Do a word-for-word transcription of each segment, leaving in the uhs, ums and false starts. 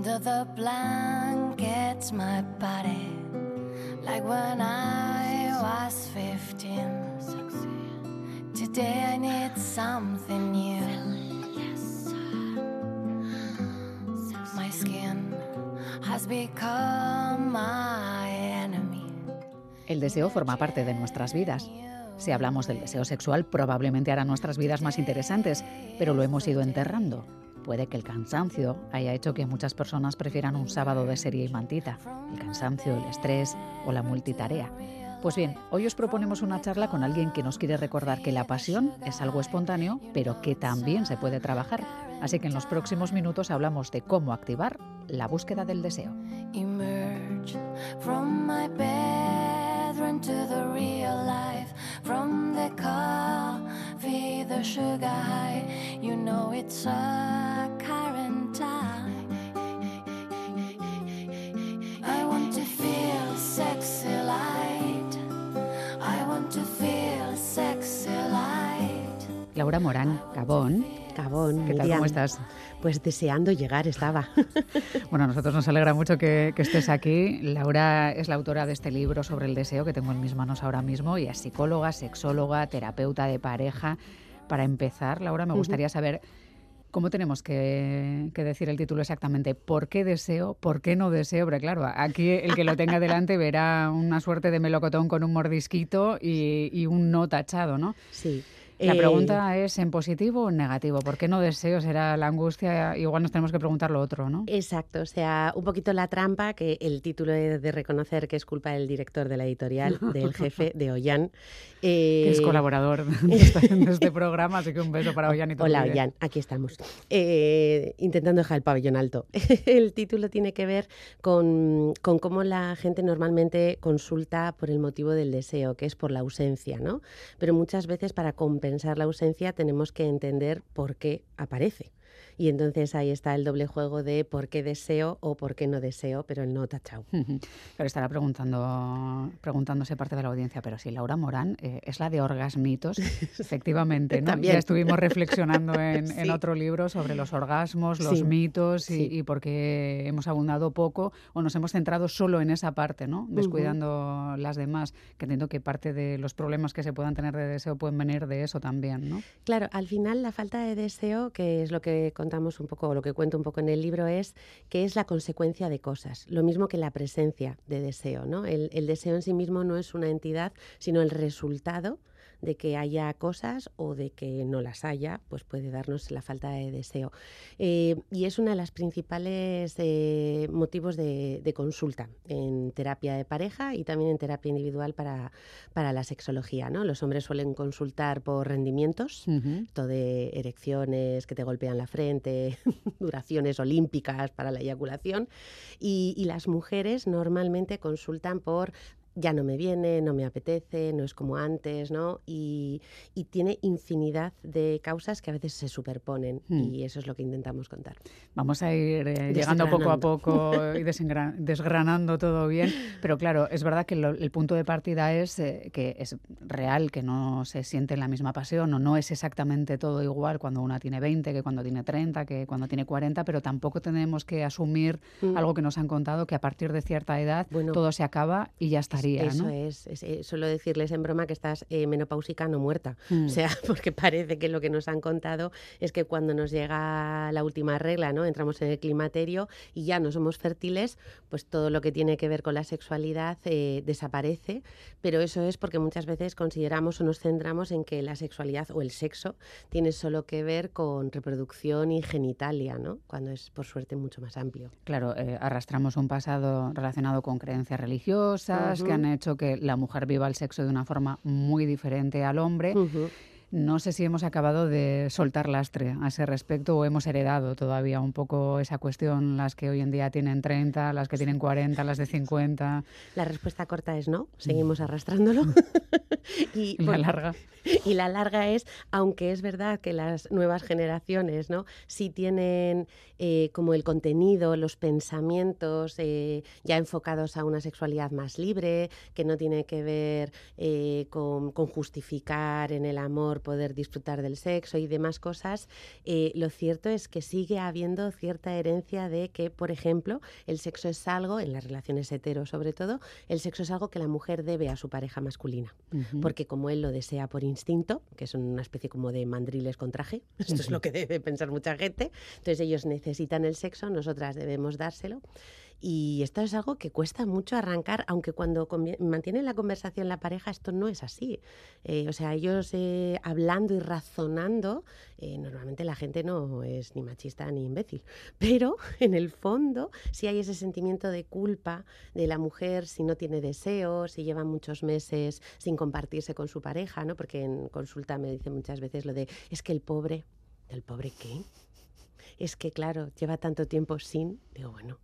Under the blankets, my body, like when I was fifteen. Today I need something new. My skin has become my enemy. El deseo forma parte de nuestras vidas. Si hablamos del deseo sexual, probablemente hará nuestras vidas más interesantes, pero lo hemos ido enterrando. Puede que el cansancio haya hecho que muchas personas prefieran un sábado de serie y mantita, el cansancio, el estrés o la multitarea. Pues bien, hoy os proponemos una charla con alguien que nos quiere recordar que la pasión es algo espontáneo, pero que también se puede trabajar. Así que en los próximos minutos hablamos de cómo activar la búsqueda del deseo. Emerge from my bedroom to the real life, from the coffee, the sugar high, you know it's a current time. I want to feel sexy light, I want to feel sexy light. Laura Morán, Gabón. Gabón, ¿Qué tal? Miriam. ¿Cómo estás? Pues deseando llegar estaba. Bueno, a nosotros nos alegra mucho que, que estés aquí. Laura es la autora de este libro sobre el deseo que tengo en mis manos ahora mismo y es psicóloga, sexóloga, terapeuta de pareja. Para empezar, Laura, me gustaría saber cómo tenemos que, que decir el título exactamente. ¿Por qué deseo? ¿Por qué no deseo? Pero claro, aquí el que lo tenga delante verá una suerte de melocotón con un mordisquito y, y un no tachado, ¿no? Sí. La Eh, pregunta es en positivo o en negativo. ¿Por qué no deseo? Será la angustia. Igual nos tenemos que preguntar lo otro, ¿no? Exacto, o sea, un poquito la trampa, que el título es de reconocer que es culpa del director de la editorial, del jefe de Ollán. Eh, Que es colaborador de este, de este programa, así que un beso para Ollán y todo. Hola, Ollán, aquí estamos. Eh, intentando dejar el pabellón alto. El título tiene que ver con, con cómo la gente normalmente consulta por el motivo del deseo, que es por la ausencia, ¿no? Pero muchas veces para compensar la ausencia tenemos que entender por qué aparece. Y entonces ahí está el doble juego de por qué deseo o por qué no deseo, pero el no tachado. Pero estará preguntando, preguntándose parte de la audiencia, pero si Laura Morán eh, es la de orgasmitos, efectivamente, ¿no? También. Ya estuvimos reflexionando en, Sí. en otro libro sobre los orgasmos, los Sí. mitos y, Sí. y por qué hemos abundado poco o nos hemos centrado solo en esa parte, ¿no? Descuidando uh-huh. las demás, que entiendo que parte de los problemas que se puedan tener de deseo pueden venir de eso también, ¿no? Claro, al final la falta de deseo, que es lo que contamos un poco, o lo que cuento un poco en el libro, es que es la consecuencia de cosas, lo mismo que la presencia de deseo, ¿no? El, el deseo en sí mismo no es una entidad, sino el resultado de que haya cosas o de que no las haya, pues puede darnos la falta de deseo. Eh, y es uno de los principales eh, motivos de, de consulta en terapia de pareja y también en terapia individual para, para la sexología, ¿no? Los hombres suelen consultar por rendimientos, Uh-huh. esto de erecciones que te golpean la frente, duraciones olímpicas para la eyaculación, y, y las mujeres normalmente consultan por ya no me viene, no me apetece, no es como antes, ¿no? Y, y tiene infinidad de causas que a veces se superponen hmm. y eso es lo que intentamos contar. Vamos a ir eh, llegando poco a poco y desengra- desgranando todo bien, pero claro, es verdad que lo, el punto de partida es eh, que es real, que no se siente la misma pasión o no es exactamente todo igual cuando una tiene veinte, que cuando tiene treinta, que cuando tiene cuarenta, pero tampoco tenemos que asumir hmm. algo que nos han contado, que a partir de cierta edad bueno, todo se acaba y ya está. Eso ¿no? es, es eh, suelo decirles en broma que estás eh, menopáusica no muerta, mm. o sea, porque parece que lo que nos han contado es que cuando nos llega la última regla, ¿no? Entramos en el climaterio y ya no somos fértiles, pues todo lo que tiene que ver con la sexualidad eh, desaparece, pero eso es porque muchas veces consideramos o nos centramos en que la sexualidad o el sexo tiene solo que ver con reproducción y genitalia, ¿no? Cuando es, por suerte, mucho más amplio. Claro, eh, arrastramos un pasado relacionado con creencias religiosas, uh-huh. que han hecho que la mujer viva el sexo de una forma muy diferente al hombre. Uh-huh. No sé si hemos acabado de soltar lastre a ese respecto o hemos heredado todavía un poco esa cuestión, las que hoy en día tienen treinta, las que tienen cuarenta, las de cincuenta. La respuesta corta es no, seguimos arrastrándolo. y, y la larga. Y la larga es, aunque es verdad que las nuevas generaciones, ¿no? sí tienen eh, como el contenido, los pensamientos eh, ya enfocados a una sexualidad más libre, que no tiene que ver eh, con, con justificar en el amor poder disfrutar del sexo y demás cosas, eh, lo cierto es que sigue habiendo cierta herencia de que, por ejemplo, el sexo es algo, en las relaciones hetero sobre todo, el sexo es algo que la mujer debe a su pareja masculina, uh-huh. porque como él lo desea por instinto, que son una especie como de mandriles con traje, esto uh-huh. es lo que debe pensar mucha gente, entonces ellos necesitan el sexo, nosotras debemos dárselo. Y esto es algo que cuesta mucho arrancar, aunque cuando convi- mantienen la conversación la pareja, esto no es así. Eh, o sea, ellos eh, hablando y razonando, eh, normalmente la gente no es ni machista ni imbécil, pero en el fondo sí hay ese sentimiento de culpa de la mujer si no tiene deseo, si lleva muchos meses sin compartirse con su pareja, ¿no? Porque en consulta me dicen muchas veces lo de, es que el pobre, ¿el pobre qué? Es que, claro, lleva tanto tiempo sin... Digo, bueno,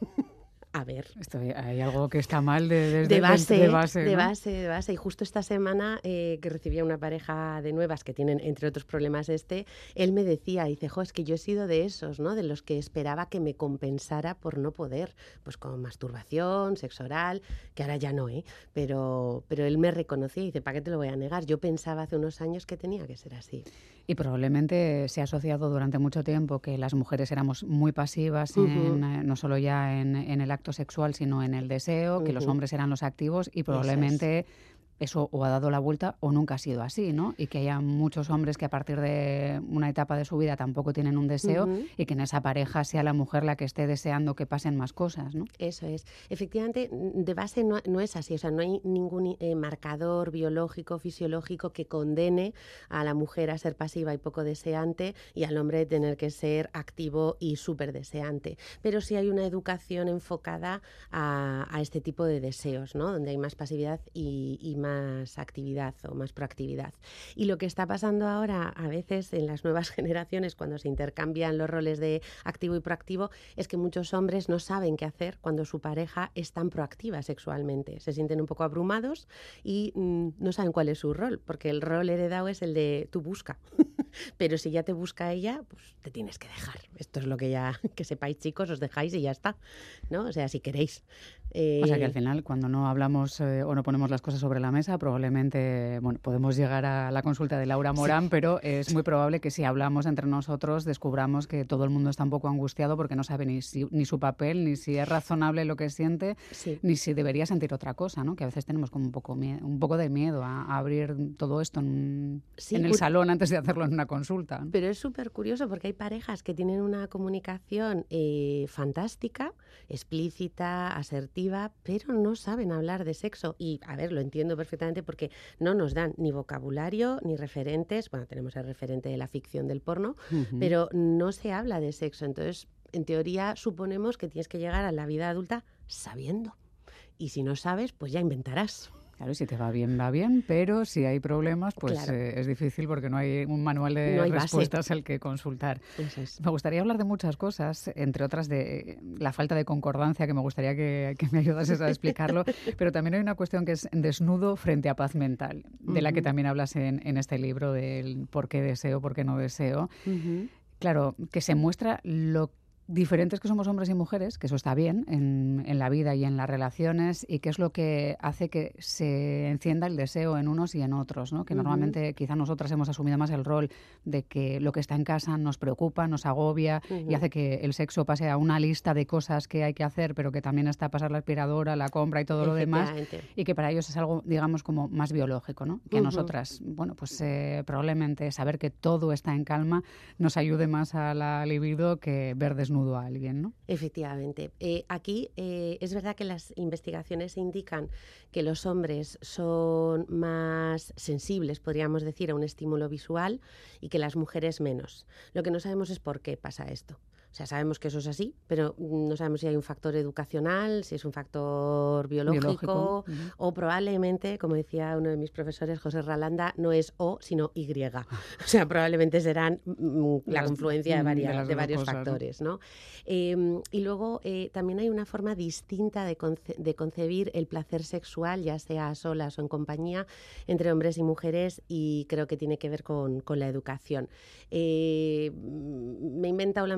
a ver. Esto, hay algo que está mal de, de, de, base, de, de base, de ¿no? base, de base. Y justo esta semana eh, que recibía una pareja de nuevas que tienen, entre otros problemas este, él me decía, dice, jo, es que yo he sido de esos, ¿no? De los que esperaba que me compensara por no poder, pues con masturbación, sexo oral, que ahora ya no, ¿eh? Pero, pero él me reconocía y dice, ¿para qué te lo voy a negar? Yo pensaba hace unos años que tenía que ser así. Y probablemente se ha asociado durante mucho tiempo que las mujeres éramos muy pasivas, uh-huh. en, no solo ya en, en el acto sexual, sino en el deseo, uh-huh. que los hombres eran los activos y probablemente... Eso es. Eso o ha dado la vuelta o nunca ha sido así, ¿no? Y que haya muchos hombres que a partir de una etapa de su vida tampoco tienen un deseo uh-huh. y que en esa pareja sea la mujer la que esté deseando que pasen más cosas, ¿no? Eso es. Efectivamente, de base no, no es así. O sea, no hay ningún eh, marcador biológico, fisiológico que condene a la mujer a ser pasiva y poco deseante y al hombre tener que ser activo y súper deseante. Pero sí hay una educación enfocada a, a este tipo de deseos, ¿no? Donde hay más pasividad y, y más más actividad o más proactividad. Y lo que está pasando ahora a veces en las nuevas generaciones cuando se intercambian los roles de activo y proactivo es que muchos hombres no saben qué hacer cuando su pareja es tan proactiva sexualmente. Se sienten un poco abrumados y mmm, no saben cuál es su rol, porque el rol heredado es el de tú busca. Pero si ya te busca ella, pues te tienes que dejar. Esto es lo que ya, que sepáis chicos, os dejáis y ya está, ¿no? O sea, si queréis. Eh... O sea que al final, cuando no hablamos eh, o no ponemos las cosas sobre la mesa, probablemente, bueno, podemos llegar a la consulta de Laura Morán, sí. pero es muy probable que si hablamos entre nosotros descubramos que todo el mundo está un poco angustiado porque no sabe ni, si, ni su papel, ni si es razonable lo que siente, sí. ni si debería sentir otra cosa, ¿no? Que a veces tenemos como un poco, mie- un poco de miedo a, a abrir todo esto en, sí, en el salón antes de hacerlo en una consulta, ¿no? Pero es súper curioso porque hay parejas que tienen una comunicación eh, fantástica, explícita, asertiva, pero no saben hablar de sexo. Y, a ver, lo entiendo perfectamente porque no nos dan ni vocabulario ni referentes. Bueno, tenemos el referente de la ficción del porno, uh-huh. pero no se habla de sexo. Entonces, en teoría, suponemos que tienes que llegar a la vida adulta sabiendo. Y si no sabes, pues ya inventarás. Claro, si te va bien, va bien, pero si hay problemas, pues claro. eh, es difícil porque no hay un manual de no respuestas al que consultar. Es. Me gustaría hablar de muchas cosas, entre otras de la falta de concordancia, que me gustaría que, que me ayudases a explicarlo, pero también hay una cuestión que es desnudo frente a paz mental, de uh-huh. la que también hablas en, en este libro, del por qué deseo, por qué no deseo. Uh-huh. Claro, que se muestra lo diferentes que somos hombres y mujeres, que eso está bien en, en la vida y en las relaciones, y que es lo que hace que se encienda el deseo en unos y en otros, ¿no? Que uh-huh. normalmente quizá nosotras hemos asumido más el rol de que lo que está en casa nos preocupa, nos agobia uh-huh. y hace que el sexo pase a una lista de cosas que hay que hacer, pero que también está pasar la aspiradora, la compra y todo lo demás, y que para ellos es algo, digamos, como más biológico, ¿no? Que uh-huh. a nosotras, bueno, pues eh, probablemente saber que todo está en calma nos ayude más a la libido que ver desnudo a alguien, ¿no? Efectivamente. Eh, aquí eh, es verdad que las investigaciones indican que los hombres son más sensibles, podríamos decir, a un estímulo visual y que las mujeres menos. Lo que no sabemos es por qué pasa esto. O sea, sabemos que eso es así, pero no sabemos si hay un factor educacional, si es un factor biológico, biológico. Uh-huh. o probablemente, como decía uno de mis profesores, José Ralanda, no es O, sino Y. O sea, probablemente serán mm, la las, confluencia de, varias, de, de varios cosas, factores, ¿no? ¿no? Eh, y luego eh, también hay una forma distinta de, conce- de concebir el placer sexual, ya sea a solas o en compañía, entre hombres y mujeres, y creo que tiene que ver con, con la educación. Eh, me he inventado la metáfora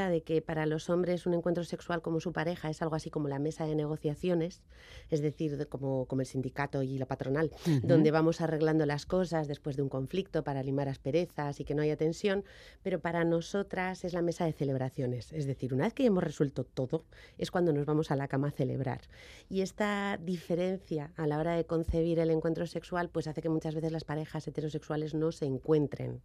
idea de que para los hombres un encuentro sexual como su pareja es algo así como la mesa de negociaciones, es decir, de, como, como el sindicato y la patronal, uh-huh. donde vamos arreglando las cosas después de un conflicto para limar asperezas y que no haya tensión, pero para nosotras es la mesa de celebraciones, es decir, una vez que hemos resuelto todo, es cuando nos vamos a la cama a celebrar. Y esta diferencia a la hora de concebir el encuentro sexual pues hace que muchas veces las parejas heterosexuales no se encuentren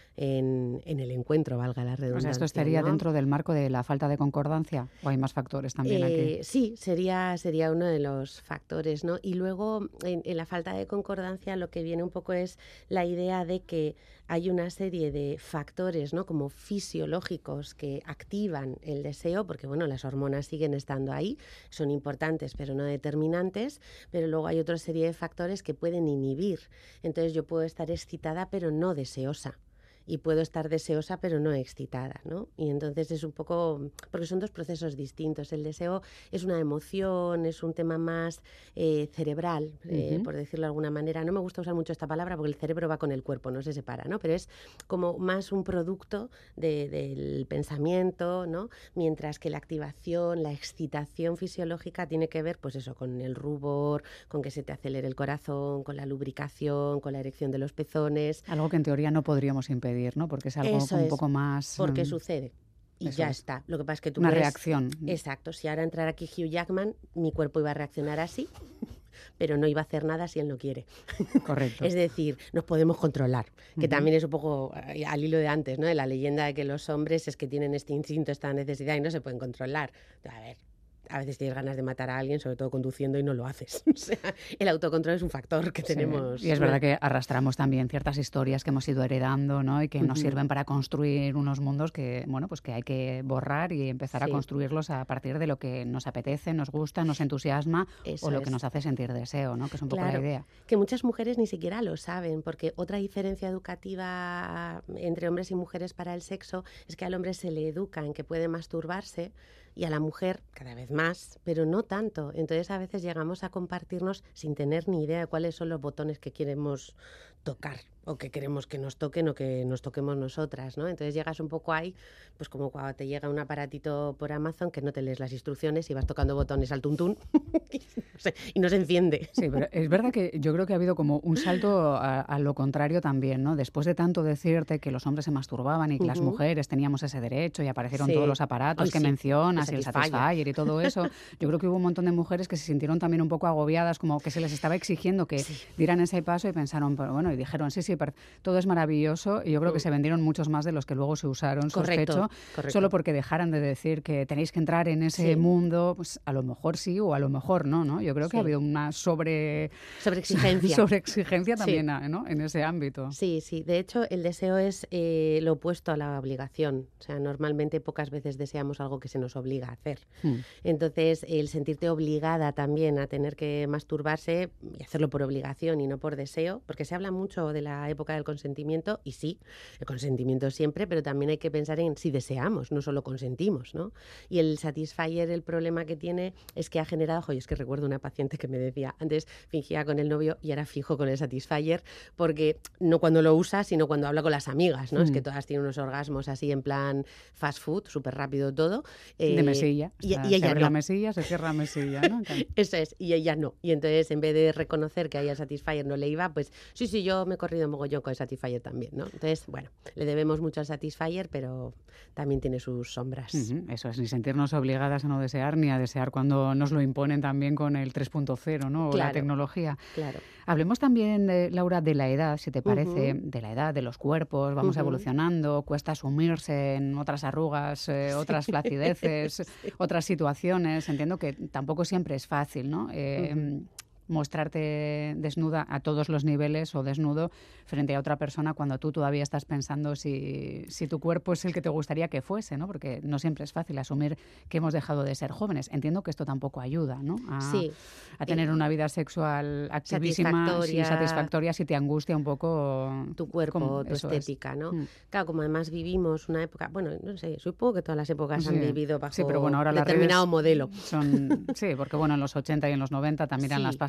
En, en el encuentro, valga la redundancia. O sea, ¿esto estaría ¿no? dentro del marco de la falta de concordancia o hay más factores también eh, aquí? Sí, sería, sería uno de los factores, ¿no? Y luego, en, en la falta de concordancia, lo que viene un poco es la idea de que hay una serie de factores, ¿no? Como fisiológicos que activan el deseo, porque, bueno, las hormonas siguen estando ahí, son importantes, pero no determinantes, pero luego hay otra serie de factores que pueden inhibir. Entonces, yo puedo estar excitada, pero no deseosa. Y puedo estar deseosa pero no excitada, ¿no? Y entonces es un poco, porque son dos procesos distintos. El deseo es una emoción, es un tema más eh, cerebral, eh, uh-huh. por decirlo de alguna manera. No me gusta usar mucho esta palabra porque el cerebro va con el cuerpo, no se separa, ¿no? Pero es como más un producto de, del pensamiento, ¿no? Mientras que la activación, la excitación fisiológica tiene que ver, pues eso, con el rubor, con que se te acelere el corazón, con la lubricación, con la erección de los pezones. Algo que en teoría no podríamos impedir, ¿no? Porque es algo Eso un es, poco más... porque um, sucede y ya es. está. Lo que pasa es que tú Una ves, reacción. Exacto. Si ahora entrara aquí Hugh Jackman, mi cuerpo iba a reaccionar así, pero no iba a hacer nada si él no quiere. Correcto. Es decir, nos podemos controlar, que uh-huh. también es un poco al hilo de antes, ¿no? De la leyenda de que los hombres es que tienen este instinto, esta necesidad y no se pueden controlar. A ver... A veces tienes ganas de matar a alguien, sobre todo conduciendo, y no lo haces. O sea, el autocontrol es un factor que sí. tenemos. Y es verdad que arrastramos también ciertas historias que hemos ido heredando, ¿no? Y que uh-huh. nos sirven para construir unos mundos que, bueno, pues que hay que borrar y empezar sí. a construirlos a partir de lo que nos apetece, nos gusta, nos entusiasma Eso o lo es. que nos hace sentir deseo, ¿no? Que es un claro, poco la idea. Que muchas mujeres ni siquiera lo saben, porque otra diferencia educativa entre hombres y mujeres para el sexo es que al hombre se le educa en que puede masturbarse y a la mujer cada vez más, pero no tanto. Entonces a veces llegamos a compartirnos sin tener ni idea de cuáles son los botones que queremos tocar o que queremos que nos toquen o que nos toquemos nosotras, ¿no? Entonces llegas un poco ahí, pues como cuando te llega un aparatito por Amazon que no te lees las instrucciones y vas tocando botones al tuntún y, no sé, y no se enciende. Sí, pero es verdad que yo creo que ha habido como un salto a, a lo contrario también, ¿no? Después de tanto decirte que los hombres se masturbaban y que uh-huh. las mujeres teníamos ese derecho y aparecieron sí. todos los aparatos Ay, que sí. mencionas el y el Satisfyer y todo eso, yo creo que hubo un montón de mujeres que se sintieron también un poco agobiadas, como que se les estaba exigiendo que sí. dieran ese paso y pensaron, pero bueno, y dijeron, sí, sí, todo es maravilloso, y yo creo que se vendieron muchos más de los que luego se usaron, correcto, sospecho, correcto. solo porque dejaran de decir que tenéis que entrar en ese sí. mundo, pues a lo mejor sí o a lo mejor no, ¿no? Yo creo que sí. ha habido una sobre... sobreexigencia. sobreexigencia también, sí. ¿no? En ese ámbito. Sí, sí. De hecho, el deseo es eh, lo opuesto a la obligación. O sea, normalmente pocas veces deseamos algo que se nos obliga a hacer. Hmm. Entonces, el sentirte obligada también a tener que masturbarse y hacerlo por obligación y no por deseo, porque se habla mucho de la época del consentimiento, y sí, el consentimiento siempre, pero también hay que pensar en si deseamos, no solo consentimos, ¿no? Y el Satisfyer, el problema que tiene es que ha generado, oye, es que recuerdo una paciente que me decía, antes fingía con el novio y ahora fijo con el Satisfyer, porque no cuando lo usa, sino cuando habla con las amigas, ¿no? Mm. Es que todas tienen unos orgasmos así en plan fast food, súper rápido todo. Eh, de mesilla. Y, o sea, y ella se abre no. la mesilla, se cierra la mesilla, ¿no? Eso es, y ella no. Y entonces, en vez de reconocer que a ella el Satisfyer no le iba, pues sí, sí, yo me he corrido mogollón con el Satisfyer también, ¿no? Entonces, bueno, le debemos mucho al Satisfyer, pero también tiene sus sombras. Uh-huh, eso es, ni sentirnos obligadas a no desear, ni a desear cuando nos lo imponen también con el tres punto cero, ¿no? Claro, o la tecnología. Claro. Hablemos también, de, Laura, de la edad, si te parece, uh-huh. de la edad, de los cuerpos, vamos uh-huh. evolucionando, cuesta sumirse en otras arrugas, eh, sí. otras flacideces, sí. otras situaciones. Entiendo que tampoco siempre es fácil, ¿no? Eh, uh-huh. mostrarte desnuda a todos los niveles o desnudo frente a otra persona cuando tú todavía estás pensando si, si tu cuerpo es el que te gustaría que fuese, ¿no? Porque no siempre es fácil asumir que hemos dejado de ser jóvenes. Entiendo que esto tampoco ayuda, ¿no? A, sí. a tener una vida sexual activísima, satisfactoria, sí, satisfactoria, si te angustia un poco tu cuerpo, como, tu estética, es. ¿no? Mm. Claro, como además vivimos una época, bueno, no sé, supongo que todas las épocas sí. han vivido bajo sí, pero bueno, ahora determinado las modelo. Son, sí, porque bueno, en los ochenta y en los noventa también sí. eran las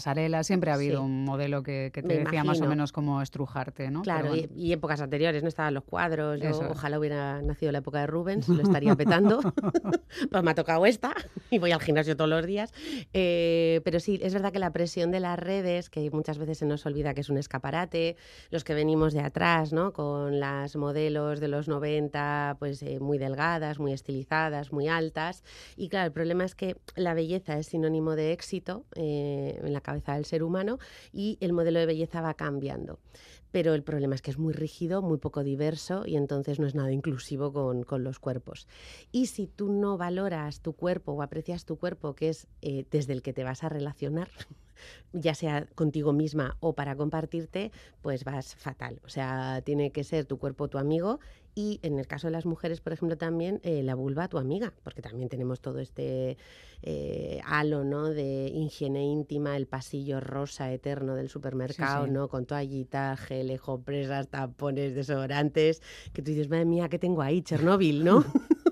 pasarela, siempre ha habido Sí. un modelo que, que te Me decía más o imagino. menos cómo estrujarte, ¿no? Claro, Pero bueno. y, y épocas anteriores, no estaban los cuadros. Yo Eso es. ojalá hubiera nacido en la época de Rubens, lo estaría petando. Pues me ha tocado esta y voy al gimnasio todos los días. Eh, pero sí, es verdad que la presión de las redes, que muchas veces se nos olvida que es un escaparate, los que venimos de atrás, ¿no? Con las modelos de los noventa, pues eh, muy delgadas, muy estilizadas, muy altas. Y claro, el problema es que la belleza es sinónimo de éxito eh, en la cabeza del ser humano y el modelo de belleza va cambiando. Pero el problema es que es muy rígido, muy poco diverso y entonces no es nada inclusivo con, con los cuerpos. Y si tú no valoras tu cuerpo o aprecias tu cuerpo, que es eh, desde el que te vas a relacionar, ya sea contigo misma o para compartirte, pues vas fatal. O sea, tiene que ser tu cuerpo tu amigo y en el caso de las mujeres, por ejemplo, también eh, la vulva tu amiga, porque también tenemos todo este eh, halo, ¿no? De higiene íntima, el pasillo rosa eterno del supermercado, Sí, sí. ¿no? Con toallitas, geles, compresas, tampones, desodorantes, que tú dices, madre mía, ¿qué tengo ahí? Chernóbil, ¿no?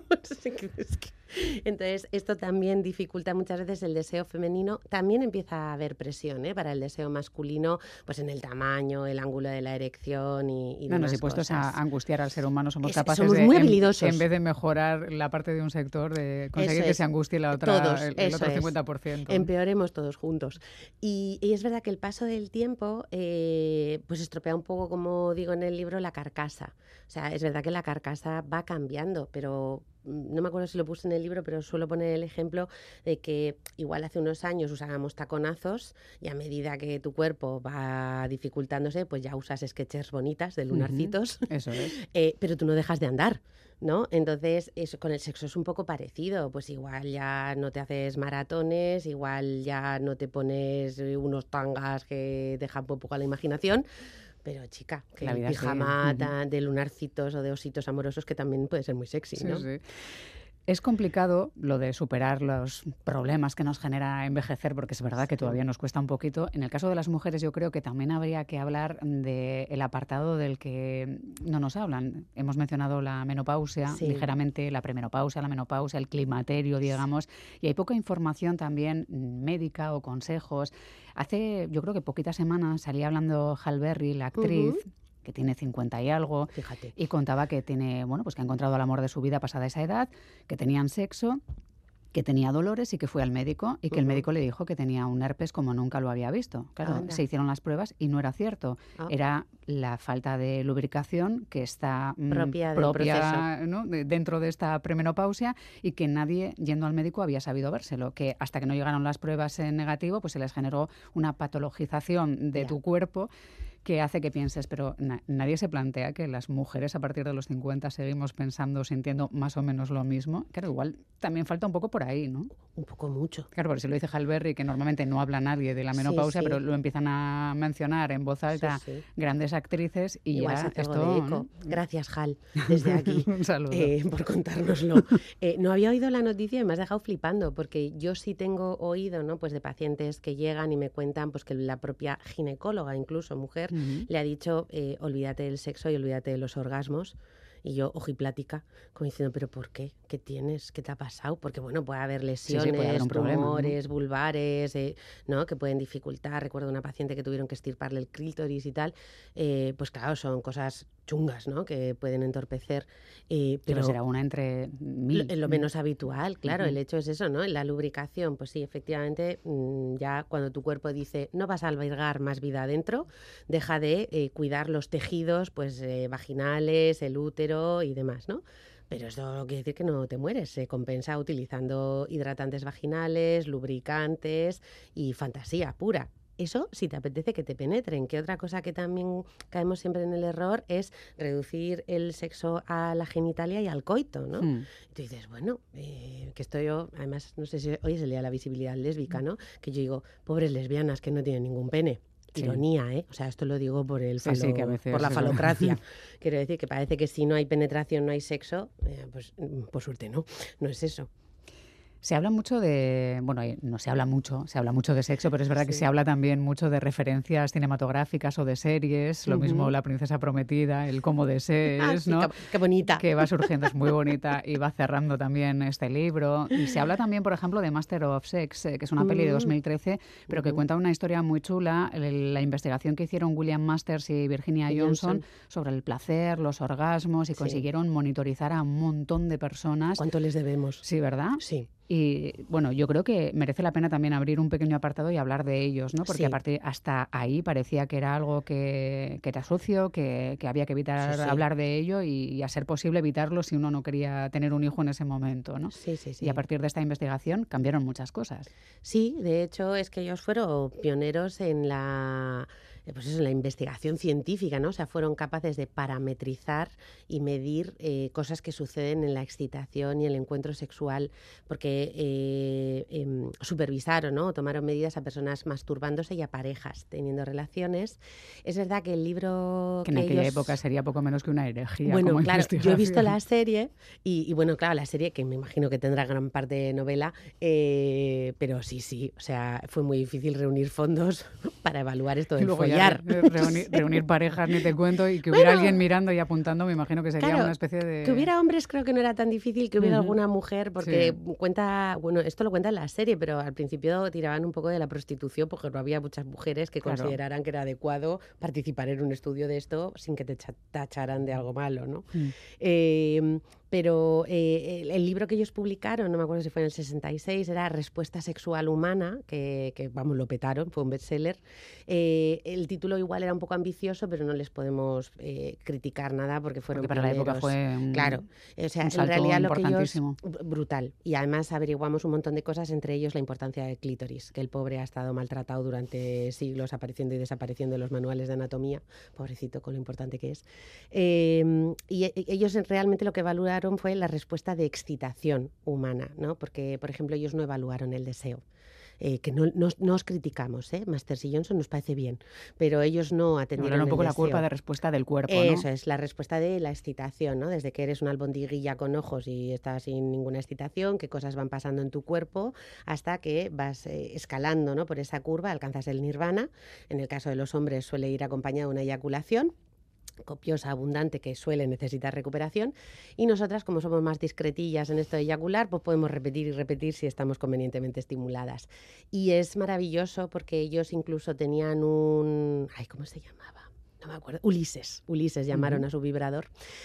Es que... Entonces, esto también dificulta muchas veces el deseo femenino. También empieza a haber presión ¿eh? para el deseo masculino, pues en el tamaño, el ángulo de la erección y, y No, no, demás si puestos a cosas. angustiar al ser humano somos Es- capaces somos de, muy en, habilidosos. en vez de mejorar la parte de un sector, de conseguir Eso que es. se angustie la otra, Todos, el, el eso otro es. cincuenta por ciento. Empeoremos todos juntos. Y, y es verdad que el paso del tiempo eh, pues estropea un poco, como digo en el libro, la carcasa. O sea, es verdad que la carcasa va cambiando, pero mm, no me acuerdo si lo puse en el libro, pero suelo poner el ejemplo de que igual hace unos años usábamos taconazos y a medida que tu cuerpo va dificultándose, pues ya usas sketchers bonitas de lunarcitos. Ujú, eso es. Eh, pero tú no dejas de andar, ¿no? Entonces, eso con el sexo es un poco parecido. Pues igual ya no te haces maratones, igual ya no te pones eh, unos tangas que dejan un poco a la imaginación. Pero chica, que La el vida pijama sigue. ta- de lunarcitos o de ositos amorosos que también puede ser muy sexy, Sí, ¿no? sí. Es complicado lo de superar los problemas que nos genera envejecer, porque es verdad que Sí. todavía nos cuesta un poquito. En el caso de las mujeres, yo creo que también habría que hablar del apartado del que no nos hablan. Hemos mencionado la menopausia, Sí. ligeramente la premenopausia, la menopausia, el climaterio, digamos, y hay poca información también médica o consejos. Hace, yo creo que poquitas semanas salía hablando Halle Berry, la actriz, Ujú. que tiene cincuenta y algo, Fíjate. y contaba que tiene, bueno, pues que ha encontrado el amor de su vida pasada esa edad, que tenían sexo, que tenía dolores y que fue al médico y que el Ujú. médico le dijo que tenía un herpes como nunca lo había visto. Claro, Anda. se hicieron las pruebas y no era cierto. Ah. Era la falta de lubricación que está mm, Propia del propia, ¿no? de- dentro de esta premenopausia y que nadie, yendo al médico, había sabido vérselo. Que hasta que no llegaron las pruebas en negativo, pues se les generó una patologización de Ya. tu cuerpo que hace que pienses, pero na- nadie se plantea que las mujeres a partir de los cincuenta seguimos pensando, sintiendo más o menos lo mismo. Claro, igual también falta un poco por ahí, ¿no? Un poco mucho. Claro, porque si lo dice Halle Berry, que normalmente no habla nadie de la menopausia, Sí, sí. pero lo empiezan a mencionar en voz alta Sí, sí. grandes actrices y Igual ya se hace algo esto... de eco. ¿no? Gracias, Hal, desde aquí, Un saludo. eh, por contárnoslo. Eh, no había oído la noticia y me has dejado flipando, porque yo sí tengo oído, ¿no? Pues de pacientes que llegan y me cuentan pues que la propia ginecóloga, incluso mujer, Ujú. le ha dicho, eh, olvídate del sexo y olvídate de los orgasmos. Y yo, ojiplática, como diciendo, ¿pero por qué? ¿Qué tienes? ¿Qué te ha pasado? Porque, bueno, puede haber sí, lesiones, puede haber un problema, ¿no? tumores, vulvares, eh, ¿no? Que pueden dificultar. Recuerdo una paciente que tuvieron que estirparle el clítoris y tal. Eh, pues claro, son cosas chungas, ¿no? Que pueden entorpecer. eh, Pero pero será una entre mil. lo, lo menos habitual, claro. Ujú. El hecho es eso, ¿no? La lubricación, pues sí, efectivamente, mm, ya cuando tu cuerpo dice no vas a albergar más vida adentro, deja de eh, cuidar los tejidos, pues eh, vaginales, el útero y demás, ¿no? Pero eso no quiere decir que no te mueres, se compensa utilizando hidratantes vaginales, lubricantes y fantasía pura. Eso si te apetece que te penetren, que otra cosa que también caemos siempre en el error es reducir el sexo a la genitalia y al coito, ¿no? Hmm. Y tú dices, bueno, eh, que estoy yo, además, no sé si hoy es el día de la visibilidad lésbica, ¿no? Que yo digo, pobres lesbianas que no tienen ningún pene. Sí. Ironía, ¿eh? O sea, esto lo digo por el Sí, falo- sí, que a veces por la eso- falocracia. Quiero decir que parece que si no hay penetración no hay sexo, eh, pues mm, por suerte no, no es eso. Se habla mucho de, bueno, no se habla mucho, se habla mucho de sexo, pero es verdad sí. que se habla también mucho de referencias cinematográficas o de series, lo uh-huh. mismo La princesa prometida, el cómo desees, ah, sí, ¿no? Qué, qué bonita. Que va surgiendo, es muy bonita y va cerrando también este libro. Y se habla también, por ejemplo, de Master of Sex, que es una uh-huh. peli de dos mil trece, pero uh-huh. que cuenta una historia muy chula, la investigación que hicieron William Masters y Virginia y Johnson, Johnson sobre el placer, los orgasmos y sí. consiguieron monitorizar a un montón de personas. ¿Cuánto les debemos? Sí, ¿verdad? Sí. Y bueno, yo creo que merece la pena también abrir un pequeño apartado y hablar de ellos, ¿no? Porque sí. a partir hasta ahí parecía que era algo que, que era sucio, que, que había que evitar sí, sí. hablar de ello y, y a ser posible evitarlo si uno no quería tener un hijo en ese momento, ¿no? Sí, sí, sí. Y a partir de esta investigación cambiaron muchas cosas. Sí, de hecho es que ellos fueron pioneros en la pues eso, en la investigación científica, ¿no? O sea, fueron capaces de parametrizar y medir eh, cosas que suceden en la excitación y el encuentro sexual, porque eh, eh, supervisaron, ¿no? Tomaron medidas a personas masturbándose y a parejas teniendo relaciones. Es verdad que el libro que en que aquella ellos... época sería poco menos que una herejía. Bueno, como claro, yo he visto la serie y, y bueno, claro, la serie que me imagino que tendrá gran parte de novela, eh, pero sí, sí, o sea, fue muy difícil reunir fondos para evaluar esto del follar. Reunir, reunir parejas, ni te cuento, y que hubiera bueno, alguien mirando y apuntando, me imagino que sería claro, una especie de... Que hubiera hombres creo que no era tan difícil, que hubiera uh-huh. alguna mujer, porque sí. cuenta, bueno, esto lo cuenta en la serie, pero al principio tiraban un poco de la prostitución porque no había muchas mujeres que claro. consideraran que era adecuado participar en un estudio de esto sin que te tacharan de algo malo, ¿no? Uh-huh. Eh, pero eh, el, el libro que ellos publicaron, no me acuerdo si fue en el sesenta y seis, era Respuesta sexual humana, que, que vamos, lo petaron, fue un bestseller. Eh, el título igual era un poco ambicioso, pero no les podemos eh, criticar nada porque fueron porque para pioneros. La época fue un, claro, o sea, un salto en realidad lo que ellos importantísimo. Brutal. Y además averiguamos un montón de cosas, entre ellos la importancia del clítoris, que el pobre ha estado maltratado durante siglos, apareciendo y desapareciendo en los manuales de anatomía, pobrecito, con lo importante que es. Eh, y ellos realmente lo que evaluaron fue la respuesta de excitación humana, ¿no? Porque, por ejemplo, ellos no evaluaron el deseo. Eh, que no, no, no os criticamos, ¿eh? Masters y Johnson nos parece bien, pero ellos no atendieron no, un poco el la deseo. culpa de respuesta del cuerpo, ¿no? Eso es, la respuesta de la excitación, ¿no? Desde que eres una albondiguilla con ojos y estás sin ninguna excitación, qué cosas van pasando en tu cuerpo, hasta que vas eh, escalando, ¿no? Por esa curva, alcanzas el nirvana. En el caso de los hombres suele ir acompañado de una eyaculación copiosa, abundante, que suele necesitar recuperación, y nosotras, como somos más discretillas en esto de eyacular, pues podemos repetir y repetir si estamos convenientemente estimuladas. Y es maravilloso porque ellos incluso tenían un... Ay, ¿cómo se llamaba? No me acuerdo. Ulises. Ulises llamaron uh-huh. a su vibrador,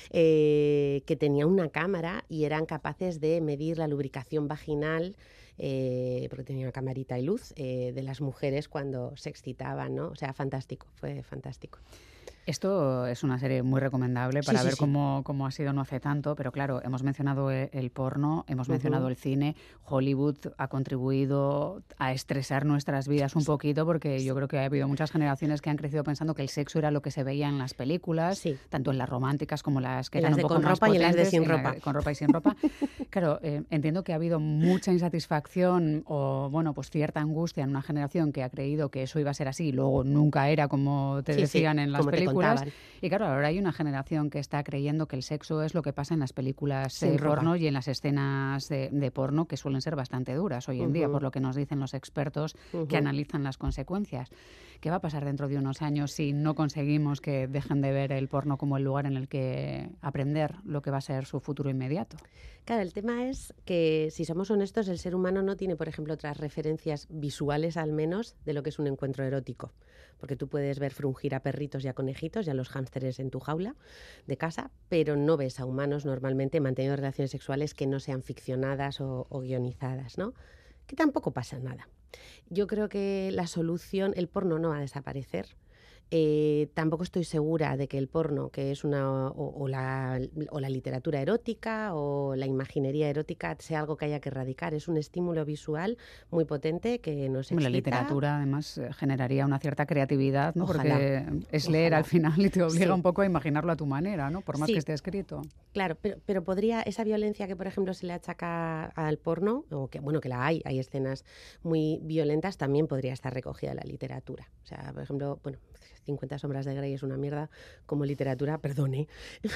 eh, que tenía una cámara y eran capaces de medir la lubricación vaginal, eh, porque tenía una camarita y luz, eh, de las mujeres cuando se excitaban, ¿no? O sea, fantástico, fue fantástico. Esto es una serie muy recomendable para sí, sí, ver sí. Cómo, cómo ha sido no hace tanto, pero claro, hemos mencionado el, el porno, hemos uh-huh. mencionado el cine, Hollywood ha contribuido a estresar nuestras vidas un poquito porque yo creo que ha habido muchas generaciones que han crecido pensando que el sexo era lo que se veía en las películas, sí. tanto en las románticas como las que en eran las de un poco con más ropa potentes, y en las de sin en ropa. La, con ropa y sin ropa. Claro, eh, entiendo que ha habido mucha insatisfacción o, bueno, pues cierta angustia en una generación que ha creído que eso iba a ser así y luego nunca era como te sí, decían sí, en las como películas. Y claro, ahora hay una generación que está creyendo que el sexo es lo que pasa en las películas de porno y en las escenas de, de porno, que suelen ser bastante duras hoy en uh-huh. día, por lo que nos dicen los expertos uh-huh. que analizan las consecuencias. ¿Qué va a pasar dentro de unos años si no conseguimos que dejen de ver el porno como el lugar en el que aprender lo que va a ser su futuro inmediato? Claro, el tema es que, si somos honestos, el ser humano no tiene, por ejemplo, otras referencias visuales, al menos, de lo que es un encuentro erótico. Porque tú puedes ver frungir a perritos y a conejitos y a los hámsteres en tu jaula de casa, pero no ves a humanos normalmente manteniendo relaciones sexuales que no sean ficcionadas o, o guionizadas, ¿no? Que tampoco pasa nada. Yo creo que la solución, el porno no va a desaparecer. Eh, tampoco estoy segura de que el porno, que es una o, o, la, o la literatura erótica o la imaginería erótica, sea algo que haya que erradicar. Es un estímulo visual muy potente que nos excita. La literatura además generaría una cierta creatividad, ¿no? Ojalá. Porque es leer Ojalá. Al final y te obliga sí. un poco a imaginarlo a tu manera, ¿no? Por más sí. que esté escrito. Claro, pero, pero podría, esa violencia que por ejemplo se le achaca al porno, o que bueno que la hay, hay escenas muy violentas, también podría estar recogida en la literatura. O sea, por ejemplo, bueno, cincuenta sombras de Grey es una mierda como literatura, perdone,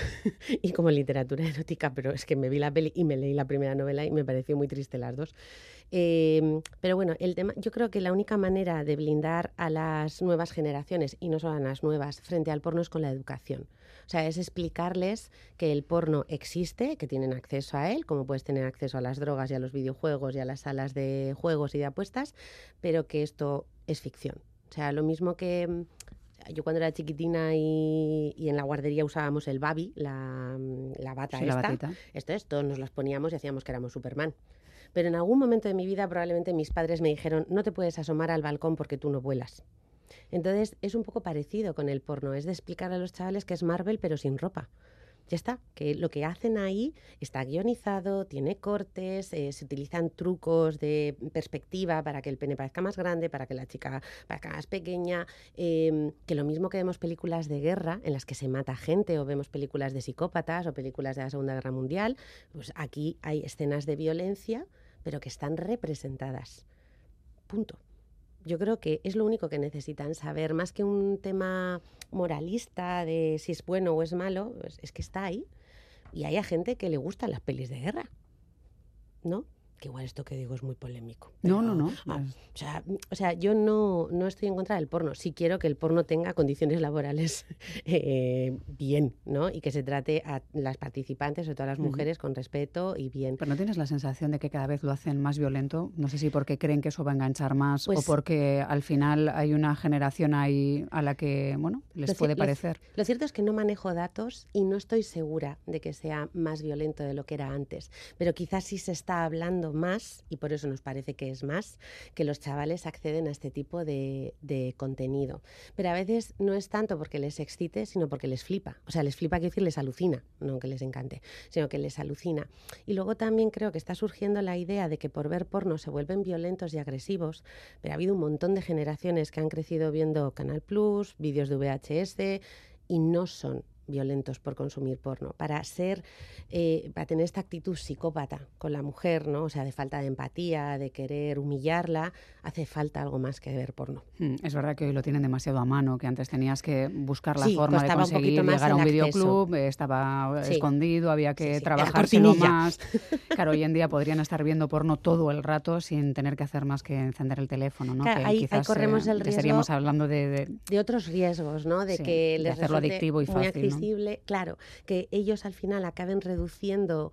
y como literatura erótica, pero es que me vi la peli y me leí la primera novela y me pareció muy triste las dos. Eh, pero bueno, el tema, yo creo que la única manera de blindar a las nuevas generaciones, y no solo a las nuevas, frente al porno es con la educación. O sea, es explicarles que el porno existe, que tienen acceso a él, como puedes tener acceso a las drogas y a los videojuegos y a las salas de juegos y de apuestas, pero que esto es ficción. O sea, lo mismo que yo cuando era chiquitina y, y en la guardería usábamos el babi, la, la bata sí, esta, la batita. esto es, todos nos las poníamos y hacíamos que éramos Superman. Pero en algún momento de mi vida probablemente mis padres me dijeron, no te puedes asomar al balcón porque tú no vuelas. Entonces es un poco parecido con el porno, es de explicar a los chavales que es Marvel pero sin ropa. Ya está, que lo que hacen ahí está guionizado, tiene cortes, eh, se utilizan trucos de perspectiva para que el pene parezca más grande, para que la chica parezca más pequeña, eh, que lo mismo que vemos películas de guerra en las que se mata gente o vemos películas de psicópatas o películas de la Segunda Guerra Mundial, pues aquí hay escenas de violencia pero que están representadas. Punto. Yo creo que es lo único que necesitan saber, más que un tema moralista de si es bueno o es malo, pues es que está ahí. Y hay a gente que le gustan las pelis de guerra, ¿no? Que igual esto que digo es muy polémico. Pero, no, no, no. Ah, o, sea, o sea, yo no, no estoy en contra del porno. Sí quiero que el porno tenga condiciones laborales eh, bien, ¿no? Y que se trate a las participantes, sobre todo a las mujeres, uh-huh. con respeto y bien. Pero ¿no tienes la sensación de que cada vez lo hacen más violento? No sé si porque creen que eso va a enganchar más pues, o porque al final hay una generación ahí a la que, bueno, les puede parecer. Lo, lo cierto es que no manejo datos y no estoy segura de que sea más violento de lo que era antes. Pero quizás sí se está hablando más, y por eso nos parece que es más, que los chavales acceden a este tipo de, de contenido. Pero a veces no es tanto porque les excite, sino porque les flipa. O sea, les flipa, quiero decir, les alucina, no que les encante, sino que les alucina. Y luego también creo que está surgiendo la idea de que por ver porno se vuelven violentos y agresivos, pero ha habido un montón de generaciones que han crecido viendo Canal Plus, vídeos de V H S, y no son violentos por consumir porno, para ser, eh, para tener esta actitud psicópata con la mujer, ¿no? O sea, de falta de empatía, de querer humillarla, hace falta algo más que ver porno. Mm, es verdad que hoy lo tienen demasiado a mano, que antes tenías que buscar la sí, forma de conseguir llegar a un videoclub, estaba sí. escondido, había que sí, sí. trabajárselo más. Claro, hoy en día podrían estar viendo porno todo el rato sin tener que hacer más que encender el teléfono, ¿no? Claro, que ahí, quizás ahí corremos eh, el riesgo estaríamos hablando de, de, de otros riesgos, ¿no? De sí, que les de hacerlo adictivo y fácil, muy accesible, ¿no? Claro, que ellos al final acaben reduciendo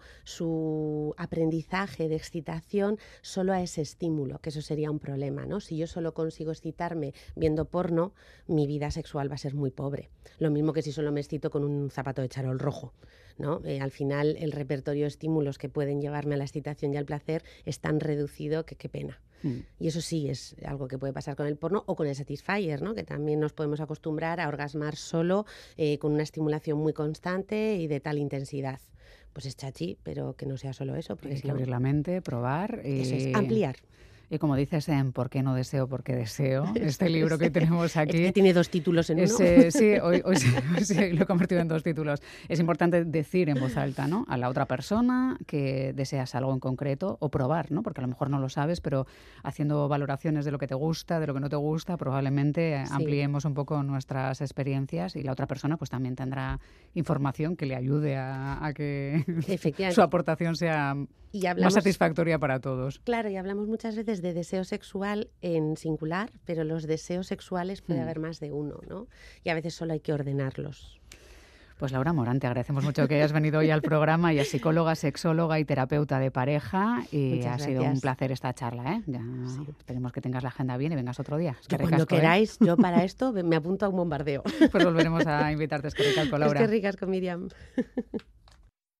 su aprendizaje de excitación solo a ese estímulo, que eso sería un problema, ¿no? Si yo solo consigo excitarme viendo porno, mi vida sexual va a ser muy pobre. Lo mismo que si solo me excito con un zapato de charol rojo, ¿no? Eh, al final el repertorio de estímulos que pueden llevarme a la excitación y al placer es tan reducido que qué pena. Mm. Y eso sí es algo que puede pasar con el porno o con el Satisfyer, ¿no? Que también nos podemos acostumbrar a orgasmar solo eh, con una estimulación muy constante y de tal intensidad. Pues es chachi, pero que no sea solo eso. Porque hay que no... abrir la mente, probar y... Eso es, ampliar. Y como dices en ¿Por qué no deseo? ¿Por qué deseo? Este libro que tenemos aquí... Es que tiene dos títulos en uno. Ese, sí, hoy, hoy, hoy sí, lo he convertido en dos títulos. Es importante decir en voz alta, ¿no? A la otra persona que deseas algo en concreto o probar, ¿no? Porque a lo mejor no lo sabes, pero haciendo valoraciones de lo que te gusta, de lo que no te gusta, probablemente sí. ampliemos un poco nuestras experiencias y la otra persona pues también tendrá información que le ayude a, a que su aportación sea y hablamos, más satisfactoria para todos. Claro, y hablamos muchas veces de deseo sexual en singular, pero los deseos sexuales puede mm. haber más de uno, ¿no? Y a veces solo hay que ordenarlos. Pues Laura Morán, te agradecemos mucho que hayas venido hoy al programa. Ella es psicóloga, sexóloga y terapeuta de pareja y Muchas ha gracias. sido un placer esta charla, ¿eh? Ya sí. Esperemos que tengas la agenda bien y vengas otro día. Es que cuando ricasco, queráis, ¿eh? Yo para esto me apunto a un bombardeo. Pues volveremos a invitarte. Es que ricasco, Laura. Es que ricasco, Miriam.